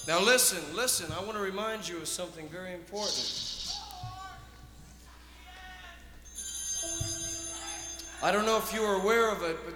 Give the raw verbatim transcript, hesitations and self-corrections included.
Now listen, listen, I want to remind you of something very important. I don't know if you are aware of it, but